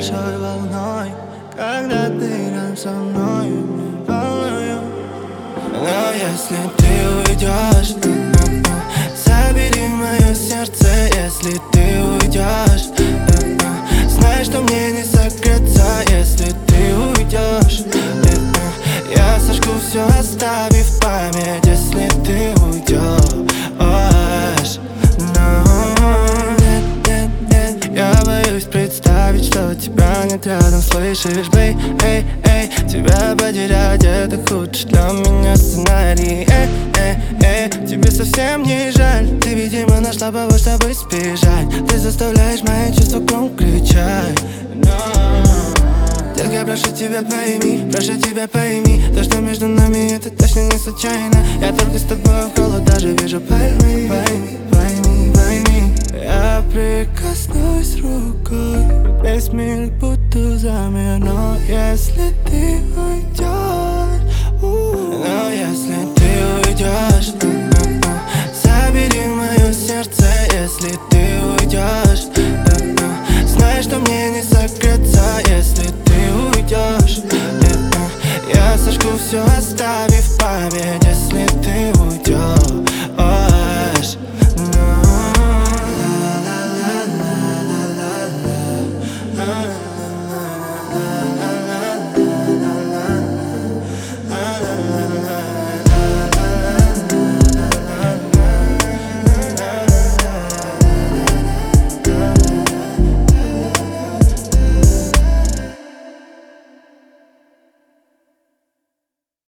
большой волной, когда ты рядом со мной, мне волную. Но если ты уйдешь, забери мое сердце, если ты уйдешь. Знай, что мне не согреться, если ты уйдешь. Я сожгу все, оставив память, если ты уйдешь. Я боюсь представить, что тебя нет рядом, слышишь, бей, эй, эй. Тебя потерять — это худший для меня сценарий, тебе совсем не жаль. Ты, видимо, нашла повод, чтобы сбежать. Ты заставляешь мои чувства громко кричать. Детка, прошу тебя, пойми, то, что между нами, это точно не случайно. Я только с тобой в холод даже вижу, пойми. Я прикоснусь рукой, весь мир будто замер. Но если ты уйдешь, забери мое сердце, если ты уйдешь. Знай, что мне не согреться, если ты уйдешь. Я сожгу все, оставив память,